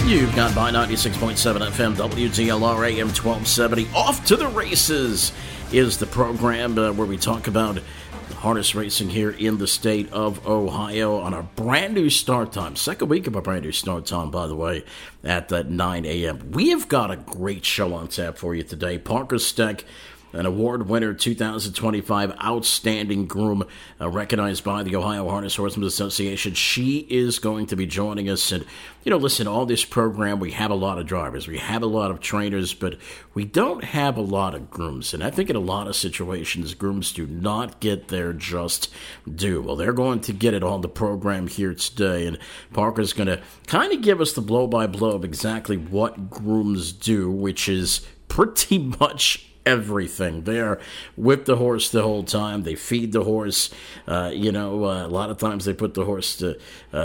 You've got by 96.7 FM WDLR AM 1270. Off to the Races is the program where we talk about harness racing here in the state of Ohio on a brand new start time. Second week of a brand new start time, by the way, at 9 a.m. We have got a great show on tap for you today. Parker Steck, an award winner, 2025 Outstanding Groom, recognized by the Ohio Harness Horsemen Association. She is going to be joining us. And, listen, all this program, we have a lot of drivers, we have a lot of trainers, but we don't have a lot of grooms. And I think in a lot of situations, grooms do not get their just due. Well, they're going to get it on the program here today. And Parker's going to kind of give us the blow-by-blow of exactly what grooms do, which is pretty much everything. They're with the horse the whole time. They feed the horse. A lot of times they put the horse to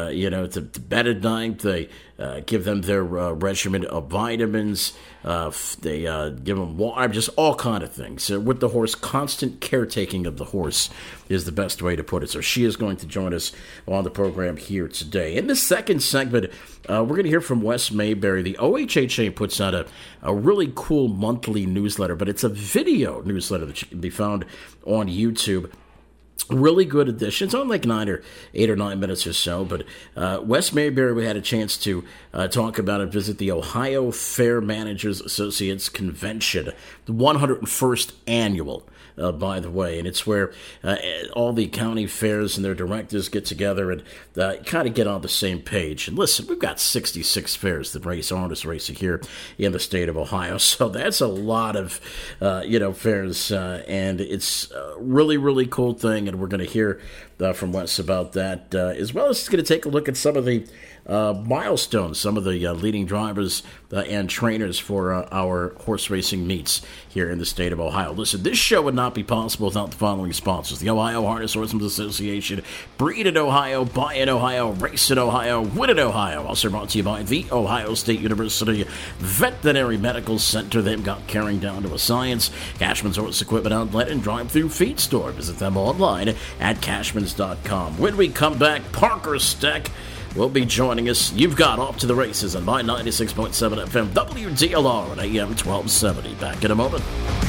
bed at night. They give them their regimen of vitamins. They give them water, just all kind of things. With the horse, constant caretaking of the horse is the best way to put it. So she is going to join us on the program here today. In the second segment, we're going to hear from Wes Mayberry. The OHHA puts out a really cool monthly newsletter, but it's a video newsletter that can be found on YouTube. Really good edition. It's on like 8 or 9 minutes or so. But Wes Mayberry, we had a chance to talk about and visit the Ohio Fair Managers Associates Convention, the 101st annual, by the way. And it's where all the county fairs and their directors get together and kind of get on the same page. And listen, we've got 66 fairs that race harness racing here in the state of Ohio. So that's a lot of, fairs. And it's a really, really cool thing. And we're going to hear from Wes about that, as well as going to take a look at some of the milestones, some of the leading drivers and trainers for our horse racing meets here in the state of Ohio. Listen, this show would not be possible without the following sponsors: the Ohio Harness Horsemen Association, Breed in Ohio, Buy in Ohio, Race in Ohio, Win in Ohio. Also brought to you by the Ohio State University Veterinary Medical Center. They've got caring down to a science. Cashman's Horse Equipment Outlet and Drive-Thru Feed Store. Visit them online at cashmans.com. When we come back, Parker Steck will be joining us. You've got Off to the Races on my 96.7 FM WDLR and AM 1270. Back in a moment.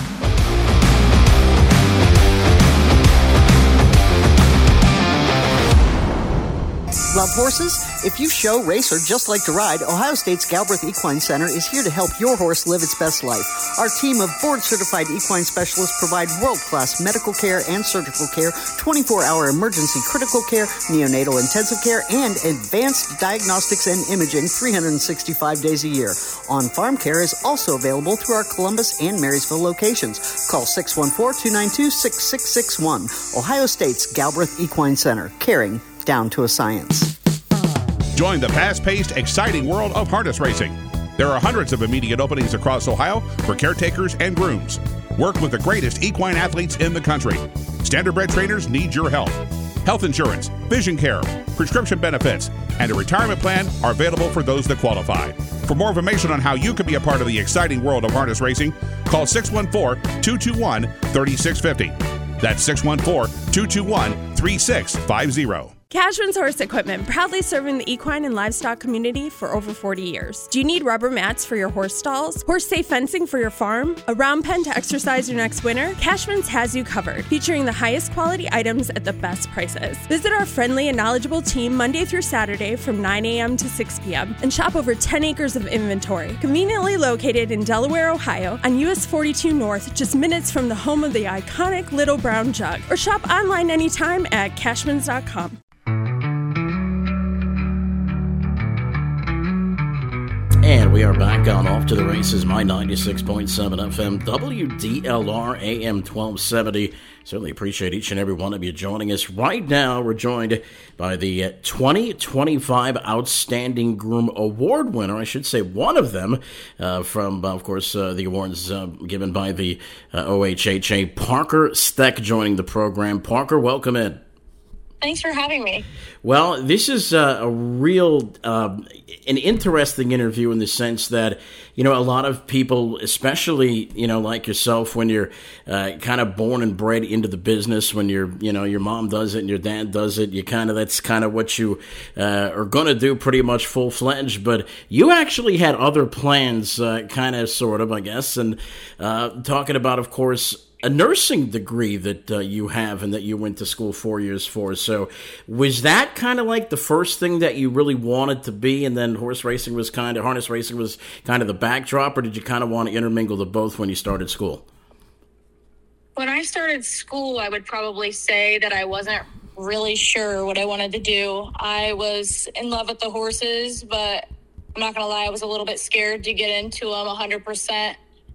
Love horses? If you show, race, or just like to ride, Ohio State's Galbraith Equine Center is here to help your horse live its best life. Our team of board-certified equine specialists provide world-class medical care and surgical care, 24-hour emergency critical care, neonatal intensive care, and advanced diagnostics and imaging 365 days a year. On-farm care is also available through our Columbus and Marysville locations. Call 614-292-6661. Ohio State's Galbraith Equine Center, caring down to a science. Join the fast-paced, exciting world of harness racing. There are hundreds of immediate openings across Ohio for caretakers and grooms. Work with the greatest equine athletes in the country. Standardbred trainers need your help. Health insurance, vision care, prescription benefits, and a retirement plan are available for those that qualify. For more information on how you can be a part of the exciting world of harness racing, call 614-221-3650. That's 614-221-3650. Cashman's Horse Equipment, proudly serving the equine and livestock community for over 40 years. Do you need rubber mats for your horse stalls? Horse-safe fencing for your farm? A round pen to exercise your next winter? Cashman's has you covered, featuring the highest quality items at the best prices. Visit our friendly and knowledgeable team Monday through Saturday from 9 a.m. to 6 p.m. and shop over 10 acres of inventory. Conveniently located in Delaware, Ohio, on US 42 North, just minutes from the home of the iconic Little Brown Jug. Or shop online anytime at cashmans.com. And we are back on Off to the Races, my 96.7 FM, WDLR AM 1270. Certainly appreciate each and every one of you joining us. Right now, we're joined by the 2025 Outstanding Groom Award winner. I should say one of them from, of course, the awards given by the OHHA. Parker Steck joining the program. Parker, welcome in. Thanks for having me. Well, this is a real, an interesting interview in the sense that, a lot of people, especially, like yourself, when you're kind of born and bred into the business, when your mom does it and your dad does it, that's kind of what you are going to do pretty much full-fledged. But you actually had other plans, sort of, I guess, and talking about, of course, a nursing degree that you have and that you went to school 4 years for. So was that kind of like the first thing that you really wanted to be, and then harness racing was kind of the backdrop, or did you kind of want to intermingle the both when you started school? When I started school, I would probably say that I wasn't really sure what I wanted to do. I was in love with the horses, but I'm not going to lie, I was a little bit scared to get into them 100%.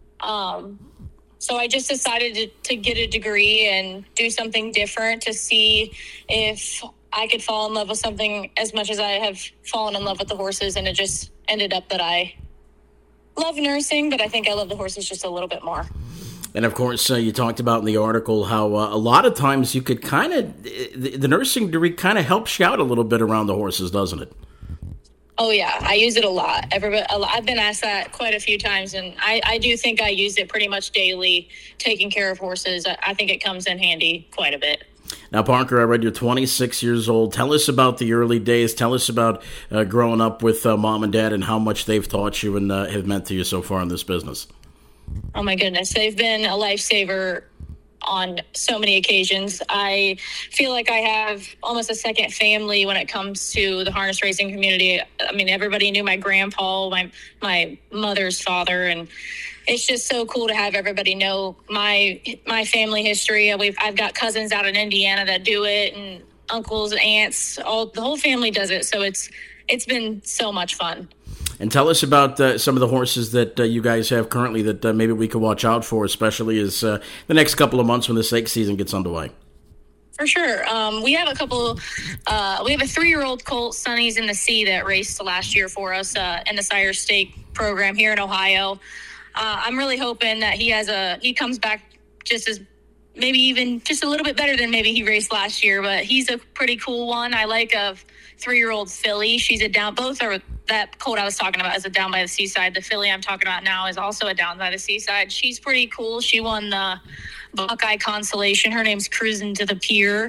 So I just decided to get a degree and do something different to see if I could fall in love with something as much as I have fallen in love with the horses. And it just ended up that I love nursing, but I think I love the horses just a little bit more. And, of course, you talked about in the article how a lot of times you could the nursing degree kind of helps you out a little bit around the horses, doesn't it? Oh, yeah. I use it a lot. I've been asked that quite a few times, and I do think I use it pretty much daily, taking care of horses. I think it comes in handy quite a bit. Now, Parker, I read you're 26 years old. Tell us about the early days. Tell us about growing up with mom and dad and how much they've taught you and have meant to you so far in this business. Oh, my goodness. They've been a lifesaver on so many occasions. I feel like I have almost a second family when it comes to the harness racing community. I mean, everybody knew my grandpa, my mother's father, and it's just so cool to have everybody know my family history. I've got cousins out in Indiana that do it, and uncles, aunts, the whole family does it. So it's been so much fun. And tell us about some of the horses that you guys have currently that maybe we could watch out for, especially as the next couple of months when the stake season gets underway. For sure. We have a couple. We have a 3-year-old colt, Sonny's in the Sea, that raced last year for us in the Sire Stake program here in Ohio. I'm really hoping that he comes back just as maybe even just a little bit better than maybe he raced last year, but he's a pretty cool one. I like a 3-year-old filly. She's a down. Both are. That colt I was talking about is a down by the seaside. The filly I'm talking about now is also a down by the seaside. She's pretty cool. She won the Buckeye Consolation. Her name's Cruising to the Pier.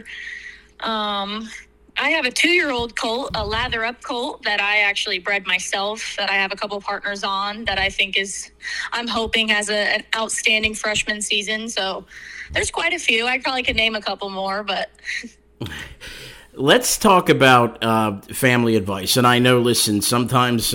I have a 2-year-old colt, a lather up colt that I actually bred myself, that I have a couple partners on, that I think I'm hoping has an outstanding freshman season. So there's quite a few. I probably could name a couple more, but... Let's talk about family advice. And I know, listen, sometimes,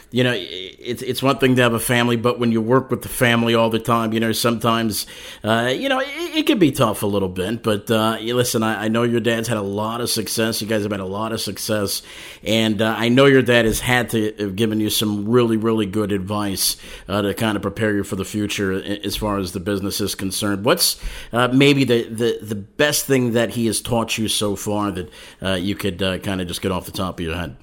it's one thing to have a family, but when you work with the family all the time, sometimes, it can be tough a little bit. But listen, I know your dad's had a lot of success. You guys have had a lot of success. And I know your dad has had to have given you some really, really good advice to kind of prepare you for the future as far as the business is concerned. What's maybe the best thing that he has taught you so far that you could kind of just get off the top of your head?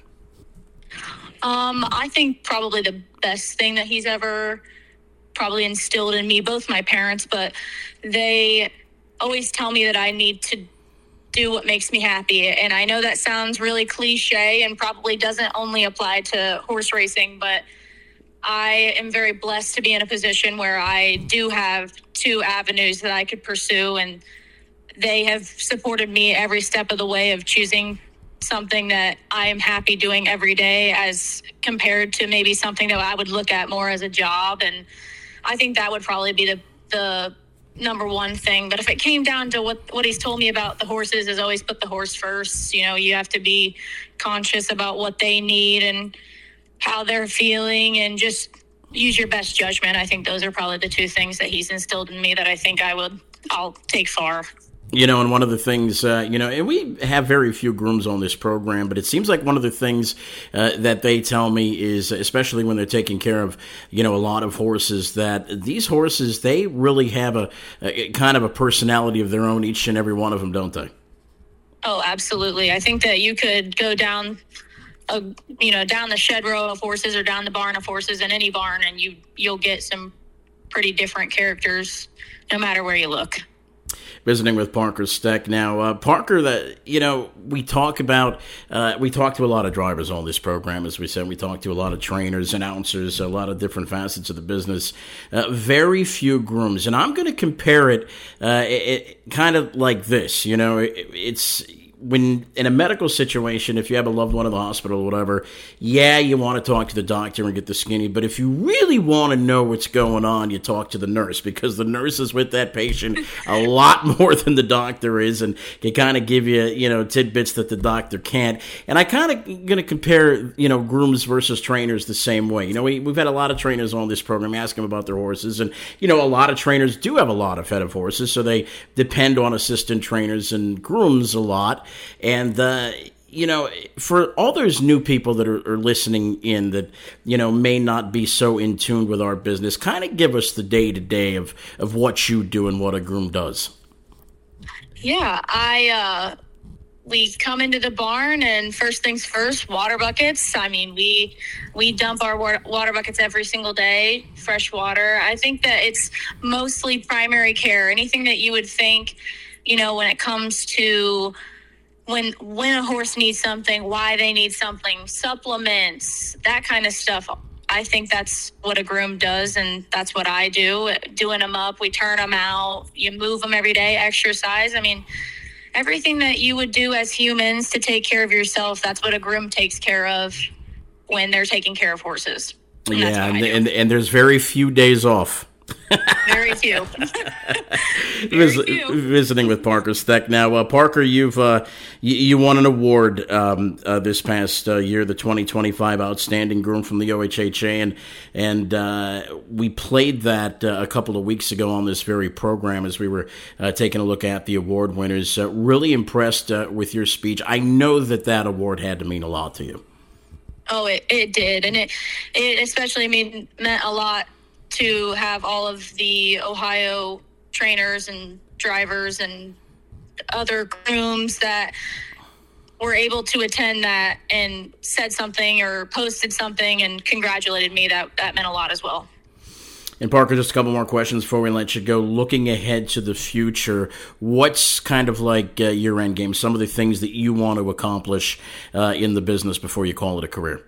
I think probably the best thing that he's ever probably instilled in me, both my parents, but they always tell me that I need to do what makes me happy. And I know that sounds really cliche and probably doesn't only apply to horse racing, but I am very blessed to be in a position where I do have 2 avenues that I could pursue, and they have supported me every step of the way of choosing something that I am happy doing every day as compared to maybe something that I would look at more as a job. And I think that would probably be the number one thing. But if it came down to what he's told me about the horses, is always put the horse first. You have to be conscious about what they need and how they're feeling, and just use your best judgment. I think those are probably the 2 things that he's instilled in me that I think I'll take far. And one of the things, and we have very few grooms on this program, but it seems like one of the things that they tell me is, especially when they're taking care of, a lot of horses, that these horses, they really have a kind of a personality of their own, each and every one of them, don't they? Oh, absolutely. I think that you could go down the shed row of horses or down the barn of horses in any barn, and you'll get some pretty different characters no matter where you look. Visiting with Parker Steck now. Parker, we talked to a lot of drivers on this program, as we said. We talked to a lot of trainers, announcers, a lot of different facets of the business. Very few grooms. And I'm going to compare it kind of like this. It's when in a medical situation, if you have a loved one in the hospital or whatever, you want to talk to the doctor and get the skinny. But if you really want to know what's going on, you talk to the nurse, because the nurse is with that patient a lot more than the doctor is, and can kind of give you, tidbits that the doctor can't. And I kind of going to compare, grooms versus trainers the same way. We've had a lot of trainers on this program ask them about their horses, and, a lot of trainers do have a lot of head of horses, so they depend on assistant trainers and grooms a lot. And, for all those new people that are listening in that, may not be so in tune with our business, kind of give us the day-to-day of what you do and what a groom does. Yeah, we come into the barn, and first things first, water buckets. I mean, we dump our water buckets every single day, fresh water. I think that it's mostly primary care. Anything that you would think, when it comes to when a horse needs something, why they need something, supplements, that kind of stuff. I think that's what a groom does, and that's what I do. Doing them up, we turn them out, you move them every day, exercise. I mean, everything that you would do as humans to take care of yourself, that's what a groom takes care of when they're taking care of horses. And there's very few days off. Very few. Visiting with Parker Steck now. Parker, you won an award this past year, the 2025 Outstanding Groom from the OHHA, and we played that a couple of weeks ago on this very program as we were taking a look at the award winners. Really impressed with your speech. I know that award had to mean a lot to you. Oh, it did, and it especially meant a lot to have all of the Ohio trainers and drivers and other grooms that were able to attend that and said something or posted something and congratulated me. That meant a lot as well. And Parker, just a couple more questions before we let you go. Looking ahead to the future, what's kind of like your end game, some of the things that you want to accomplish in the business before you call it a career?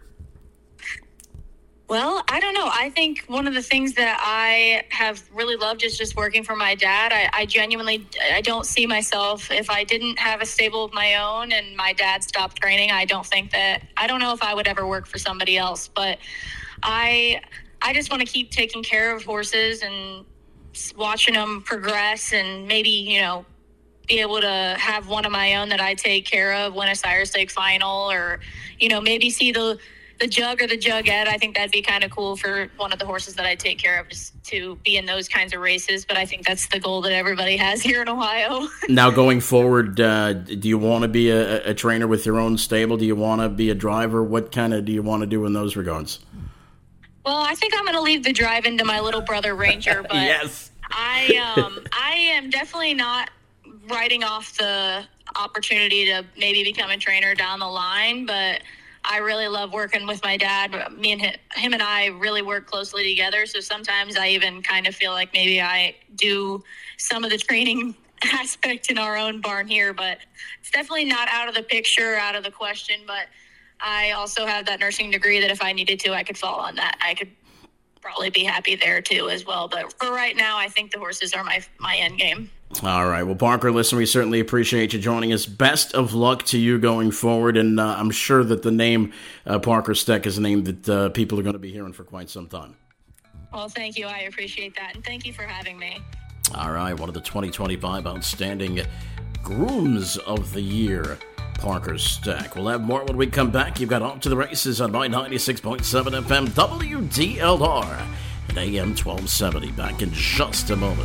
Well, I don't know. I think one of the things that I have really loved is just working for my dad. I genuinely don't see myself, if I didn't have a stable of my own and my dad stopped training, I don't know if I would ever work for somebody else. But I just want to keep taking care of horses and watching them progress, and maybe, be able to have one of my own that I take care of, win a Sire Stake final, or, maybe see the jug or the jugette. I think that'd be kind of cool for one of the horses that I take care of, just to be in those kinds of races. But I think that's the goal that everybody has here in Ohio. Now, going forward, do you want to be a trainer with your own stable? Do you want to be a driver? What kind of do you want to do in those regards? Well, I think I'm going to leave the driving to my little brother Ranger, but yes. I am definitely not writing off the opportunity to maybe become a trainer down the line, but I really love working with my dad. Me and him and I really work closely together. So sometimes I even kind of feel like maybe I do some of the training aspect in our own barn here, but it's definitely not out of the picture, out of the question. But I also have that nursing degree that if I needed to, I could fall on that. I could probably be happy there too as well. But for right now, I think the horses are my end game. All right. Well, Parker, listen, we certainly appreciate you joining us. Best of luck to you going forward, and I'm sure that the name Parker Steck is a name that people are going to be hearing for quite some time. Well, thank you. I appreciate that, and thank you for having me. All right. One of the 2025 Outstanding Grooms of the Year, Parker Steck. We'll have more when we come back. You've got Off to the Races on my 96.7 FM WDLR and AM 1270. Back in just a moment.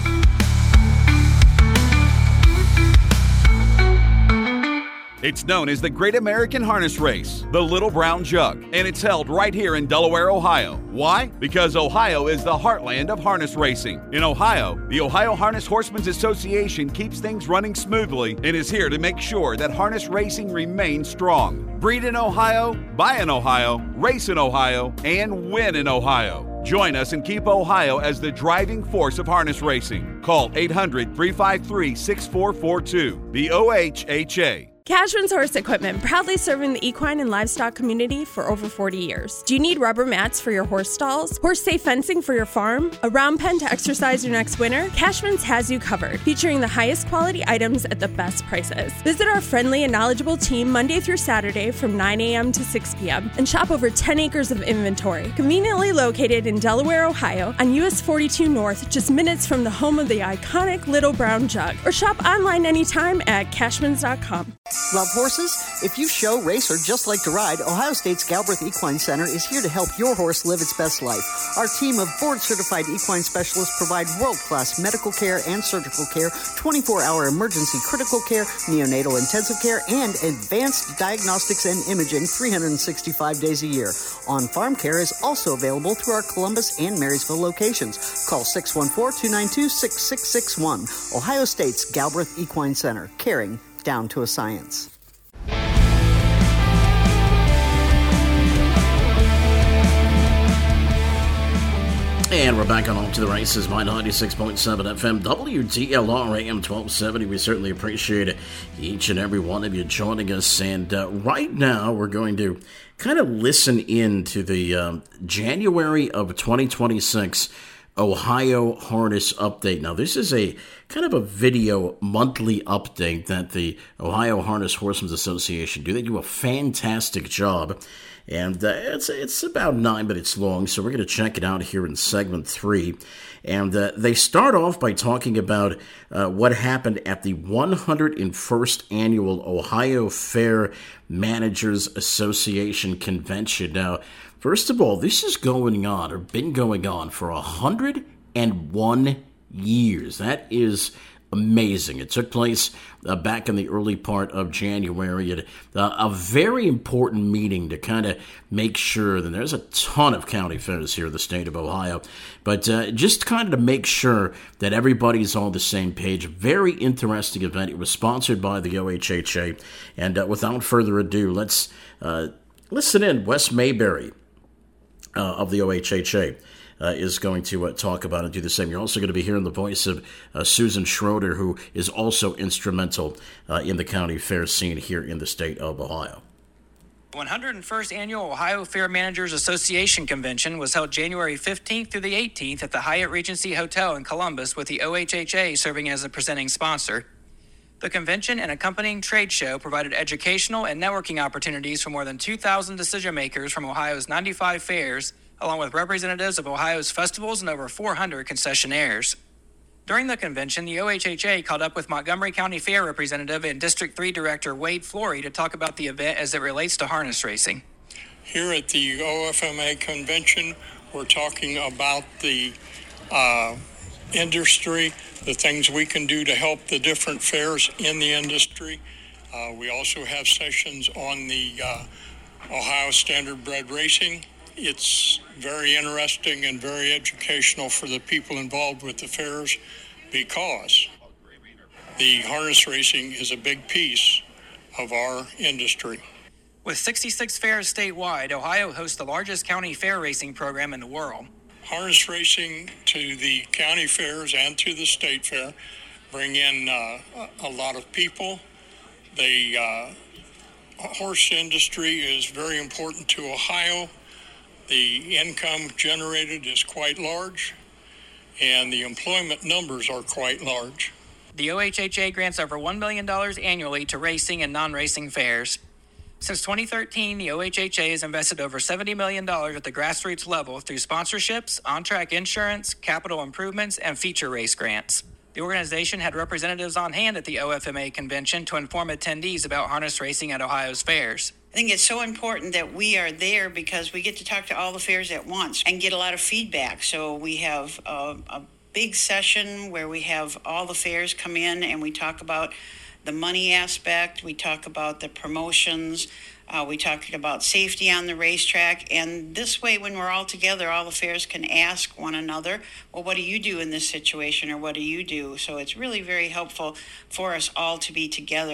It's known as the Great American Harness Race, the Little Brown Jug, and it's held right here in Delaware, Ohio. Why? Because Ohio is the heartland of harness racing. In Ohio, the Ohio Harness Horsemen's Association keeps things running smoothly and is here to make sure that harness racing remains strong. Breed in Ohio, buy in Ohio, race in Ohio, and win in Ohio. Join us and keep Ohio as the driving force of harness racing. Call 800-353-6442. The OHHA. Cashman's Horse Equipment, proudly serving the equine and livestock community for over 40 years. Do you need rubber mats for your horse stalls? Horse-safe fencing for your farm? A round pen to exercise your next winter? Cashman's has you covered, featuring the highest quality items at the best prices. Visit our friendly and knowledgeable team Monday through Saturday from 9 a.m. to 6 p.m. and shop over 10 acres of inventory. Conveniently located in Delaware, Ohio, on US 42 North, just minutes from the home of the iconic Little Brown Jug. Or shop online anytime at cashmans.com. Love horses? If you show, race, or just like to ride, Ohio State's Galbraith Equine Center is here to help your horse live its best life. Our team of board-certified equine specialists provide world-class medical care and surgical care, 24-hour emergency critical care, neonatal intensive care, and advanced diagnostics and imaging 365 days a year. On-farm care is also available through our Columbus and Marysville locations. Call 614-292-6661. Ohio State's Galbraith Equine Center, caring down to a science. And we're back on to the races by 96.7 FM WDLR AM 1270. We certainly appreciate each and every one of you joining us. And right now we're going to kind of listen in to the January of 2026 Ohio Harness Update. Now, this is a kind of a video monthly update that the Ohio Harness Horsemen's Association do. They do a fantastic job, and it's about 9 minutes long, so we're going to check it out here in segment 3. And they start off by talking about what happened at the 101st Annual Ohio Fair Managers Association Convention. Now, first of all, this is going on, or been going on, for 101 years. That is amazing. It took place back in the early part of January at a very important meeting to kind of make sure that there's a ton of county fairs here in the state of Ohio, but just kind of to make sure that everybody's on the same page. Very interesting event. It was sponsored by the OHHA, and without further ado, let's listen in. Wes Mayberry of the OHHA is going to talk about and do the same. You're also going to be hearing the voice of Susan Schroeder, who is also instrumental in the county fair scene here in the state of Ohio. 101st Annual Ohio Fair Managers Association Convention was held January 15th through the 18th at the Hyatt Regency Hotel in Columbus, with the OHHA serving as the presenting sponsor. The convention and accompanying trade show provided educational and networking opportunities for more than 2,000 decision makers from Ohio's 95 fairs, along with representatives of Ohio's festivals and over 400 concessionaires. During the convention, the OHHA called up with Montgomery County Fair Representative and District 3 Director Wade Flory to talk about the event as it relates to harness racing. Here at the OFMA convention, we're talking about the industry, the things we can do to help the different fairs in the industry. We also have sessions on the Ohio Standardbred Racing. It's very interesting and very educational for the people involved with the fairs, because the harness racing is a big piece of our industry. With 66 fairs statewide, Ohio hosts the largest county fair racing program in the world. Harness racing to the county fairs and to the state fair bring in a lot of people. The horse industry is very important to Ohio. The income generated is quite large, and the employment numbers are quite large. The OHHA grants over $1 million annually to racing and non-racing fairs. Since 2013, the OHHA has invested over $70 million at the grassroots level through sponsorships, on-track insurance, capital improvements, and feature race grants. The organization had representatives on hand at the OFMA convention to inform attendees about harness racing at Ohio's fairs. I think it's so important that we are there because we get to talk to all the fairs at once and get a lot of feedback. So we have a big session where we have all the fairs come in and we talk about the money aspect, we talk about the promotions, we talk about safety on the racetrack. And this way, when we're all together, all the fairs can ask one another, well, what do you do in this situation, or what do you do? So it's really very helpful for us all to be together.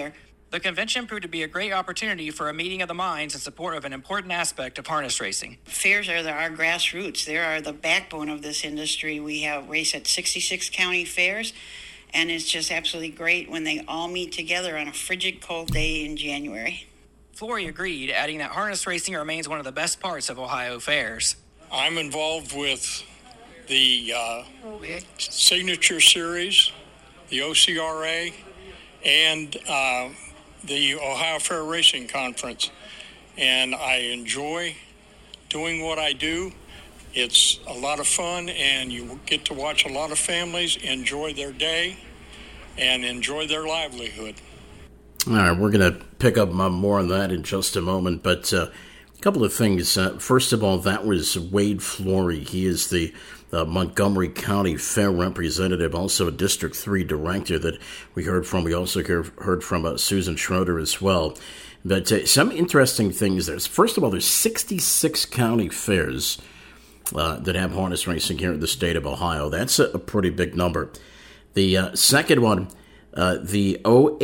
The convention proved to be a great opportunity for a meeting of the minds in support of an important aspect of harness racing. Fairs are our grassroots. They are the backbone of this industry. We have race at 66 county fairs, and it's just absolutely great when they all meet together on a frigid cold day in January. Flory agreed, adding that harness racing remains one of the best parts of Ohio fairs. I'm involved with the Signature Series, the OCRA, and the Ohio Fair Racing Conference, and I enjoy doing what I do. It's a lot of fun, and you get to watch a lot of families enjoy their day and enjoy their livelihood. All right, we're going to pick up more on that in just a moment, but a couple of things. First of all, that was Wade Flory. He is the Montgomery County Fair representative, also a District 3 director that we heard from. We also heard from Susan Schroeder as well. But some interesting things there. First of all, there's 66 county fairs that have harness racing here in the state of Ohio. That's a pretty big number. The second one, the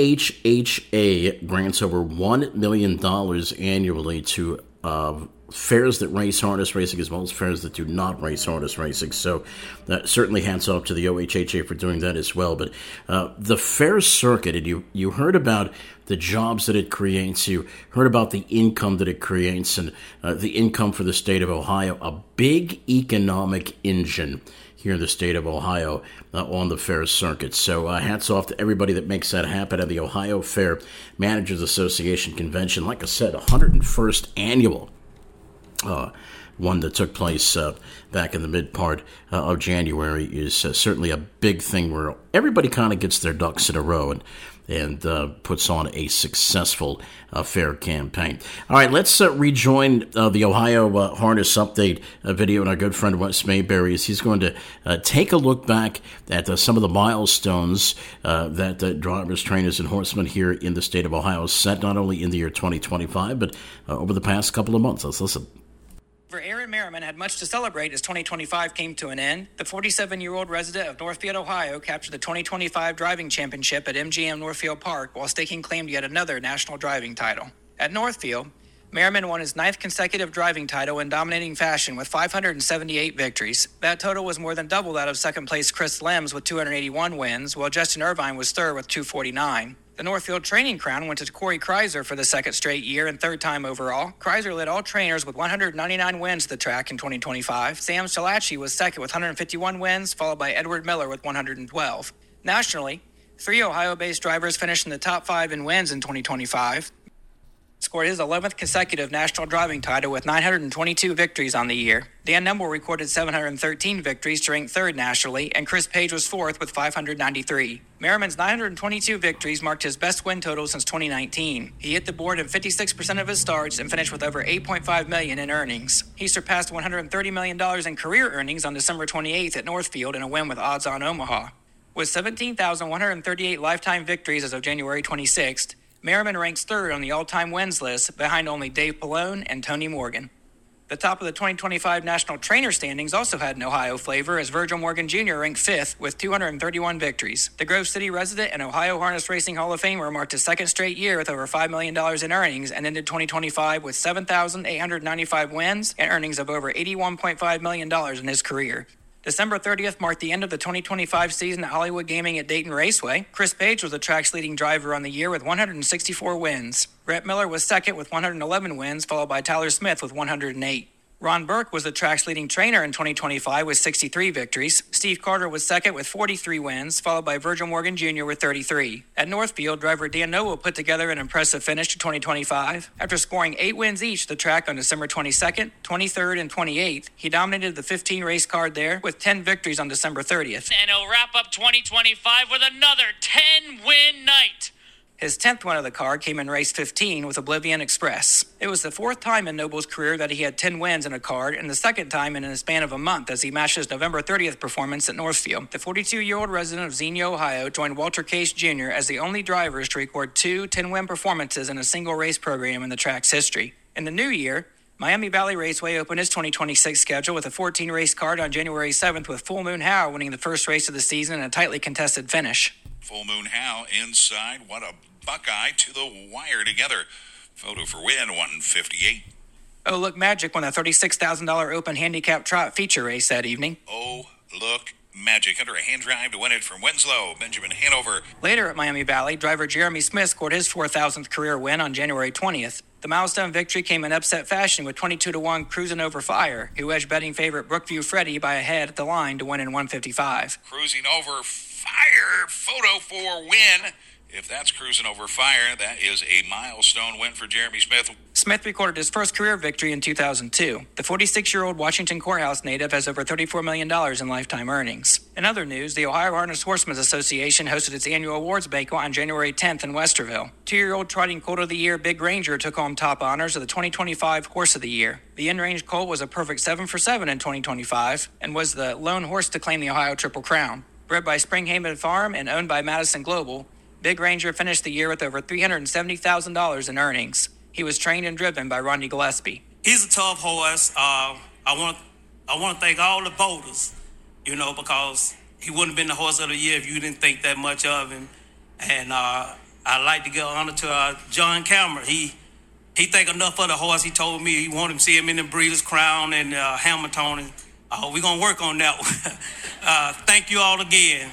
OHHA grants over $1 million annually to fairs that race harness racing as well as fairs that do not race harness racing. So certainly hats off to the OHHA for doing that as well. But the fair circuit, and you heard about the jobs that it creates, you heard about the income that it creates, and the income for the state of Ohio, a big economic engine here in the state of Ohio on the fair circuit. So hats off to everybody that makes that happen at the Ohio Fair Managers Association Convention. Like I said, 101st annual one that took place back in the mid part of January is certainly a big thing where everybody kind of gets their ducks in a row and puts on a successful fair campaign. All right, let's rejoin the Ohio Harness Update video and our good friend Wes Mayberry as he's going to take a look back at some of the milestones that drivers, trainers, and horsemen here in the state of Ohio set not only in the year 2025, but over the past couple of months. Let's listen. Aaron Merriman had much to celebrate as 2025 came to an end. The 47-year-old resident of Northfield, Ohio, captured the 2025 driving championship at MGM Northfield Park while staking claim to yet another national driving title. At Northfield, Merriman won his 9th consecutive driving title in dominating fashion with 578 victories. That total was more than double that of second-place Chris Lems with 281 wins, while Justin Irvine was third with 249. The Northfield Training Crown went to Corey Kreiser for the second straight year and third time overall. Kreiser led all trainers with 199 wins at the track in 2025. Sam Schillaci was second with 151 wins, followed by Edward Miller with 112. Nationally, 3 Ohio-based drivers finished in the top 5 in wins in 2025. Scored his 11th consecutive national driving title with 922 victories on the year. Dan Nemble recorded 713 victories to rank third nationally, and Chris Page was fourth with 593. Merriman's 922 victories marked his best win total since 2019. He hit the board in 56% of his starts and finished with over $8.5 million in earnings. He surpassed $130 million in career earnings on December 28th at Northfield in a win with Odds On Omaha. With 17,138 lifetime victories as of January 26th, Merriman ranks third on the all-time wins list behind only Dave Pallone and Tony Morgan. The top of the 2025 national trainer standings also had an Ohio flavor as Virgil Morgan Jr. ranked fifth with 231 victories. The Grove City resident and Ohio Harness Racing Hall of Famer marked his second straight year with over $5 million in earnings and ended 2025 with 7,895 wins and earnings of over $81.5 million in his career. December 30th marked the end of the 2025 season at Hollywood Gaming at Dayton Raceway. Chris Page was the track's leading driver on the year with 164 wins. Brett Miller was second with 111 wins, followed by Tyler Smith with 108. Ron Burke was the track's leading trainer in 2025 with 63 victories. Steve Carter was second with 43 wins, followed by Virgil Morgan Jr. with 33. At Northfield, driver Dan Noble put together an impressive finish to 2025. After scoring 8 wins each at the track on December 22nd, 23rd, and 28th, he dominated the 15-race card there with 10 victories on December 30th. And he'll wrap up 2025 with another 10-win night. His 10th win of the card came in race 15 with Oblivion Express. It was the 4th time in Noble's career that he had 10 wins in a card, and the 2nd time in a span of a month as he matched his November 30th performance at Northfield. The 42-year-old resident of Xenia, Ohio, joined Walter Case Jr. as the only drivers to record 2 10-win performances in a single race program in the track's history. In the new year, Miami Valley Raceway opened its 2026 schedule with a 14-race card on January 7th with Full Moon Howe winning the first race of the season in a tightly contested finish. Full Moon Hal inside. What a Buckeye to the wire together. Photo for win, 158. Oh, Look Magic won a $36,000 open handicap trot feature race that evening. Oh, Look Magic under a hand drive to win it from Winslow, Benjamin Hanover. Later at Miami Valley, driver Jeremy Smith scored his 4,000th career win on January 20th. The milestone victory came in upset fashion with 22-1 Cruising Over Fire, who edged betting favorite Brookview Freddie by a head at the line to win in 155. Cruising Over Fire, photo for win. If that's Cruising Over Fire, that is a milestone win for Jeremy Smith. Smith recorded his first career victory in 2002. The 46-year-old Washington Courthouse native has over $34 million in lifetime earnings. In other news, the Ohio Harness Horsemen's Association hosted its annual awards banquet on January 10th in Westerville. 2-year-old trotting colt of the year Big Ranger took home top honors of the 2025 Horse of the Year. The in-range colt was a perfect 7 for 7 in 2025 and was the lone horse to claim the Ohio Triple Crown. Bred by Springhaven Farm and owned by Madison Global, Big Ranger finished the year with over $370,000 in earnings. He was trained and driven by Ronnie Gillespie. He's a tough horse. I want to thank all the voters, because he wouldn't have been the Horse of the Year if you didn't think that much of him. And I'd like to give honor to John Cameron. He think enough of the horse. He told me he wanted to see him in the Breeders' Crown and Hamilton. We're going to work on that one. Thank you all again.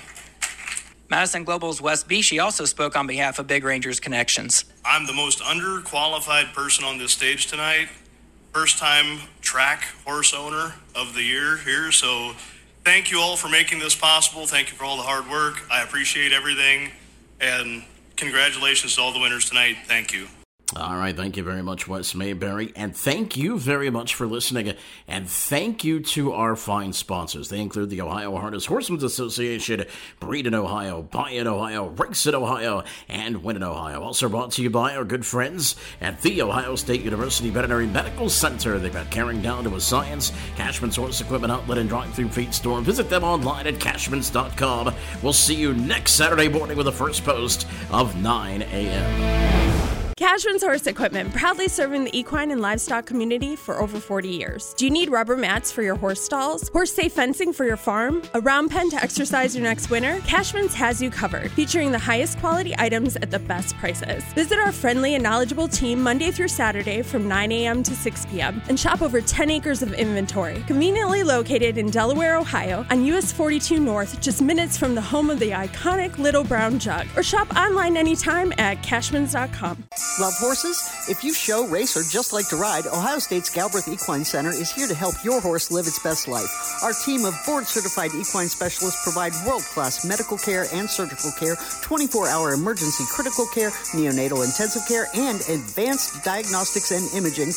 Madison Global's Wes Beachy also spoke on behalf of Big Ranger's Connections. I'm the most underqualified person on this stage tonight. First time track horse owner of the year here. So thank you all for making this possible. Thank you for all the hard work. I appreciate everything. And congratulations to all the winners tonight. Thank you. All right, thank you very much, Wes Mayberry, and thank you very much for listening, and thank you to our fine sponsors. They include the Ohio Harness Horsemen's Association, Breed in Ohio, Buy in Ohio, Race in Ohio, and Win in Ohio. Also brought to you by our good friends at The Ohio State University Veterinary Medical Center. They've got caring down to a science. Cashman's Horse Equipment Outlet and Drive-Thru Feed Store. Visit them online at cashmans.com. We'll see you next Saturday morning with the first post of 9 a.m. Cashman's Horse Equipment, proudly serving the equine and livestock community for over 40 years. Do you need rubber mats for your horse stalls? Horse-safe fencing for your farm? A round pen to exercise your next winter? Cashman's has you covered, featuring the highest quality items at the best prices. Visit our friendly and knowledgeable team Monday through Saturday from 9 a.m. to 6 p.m. and shop over 10 acres of inventory. Conveniently located in Delaware, Ohio, on US 42 North, just minutes from the home of the iconic Little Brown Jug. Or shop online anytime at cashmans.com. Love horses? If you show, race, or just like to ride, Ohio State's Galbraith Equine Center is here to help your horse live its best life. Our team of board-certified equine specialists provide world-class medical care and surgical care, 24-hour emergency critical care, neonatal intensive care, and advanced diagnostics and imaging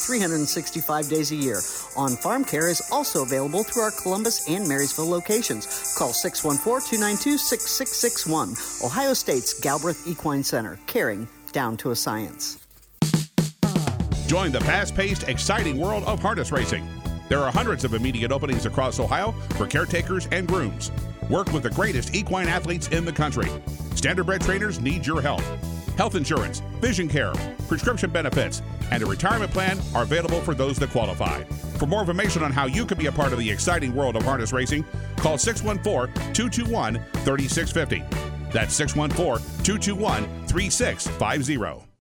365 days a year. On-farm care is also available through our Columbus and Marysville locations. Call 614-292-6661. Ohio State's Galbraith Equine Center, caring down to a science. Join the fast-paced, exciting world of harness racing. There are hundreds of immediate openings across Ohio for caretakers and grooms. Work with the greatest equine athletes in the country. Standardbred trainers need your help. Health insurance, vision care, prescription benefits, and a retirement plan are available for those that qualify. For more information on how you can be a part of the exciting world of harness racing, call 614-221-3650. That's 614-221-3650.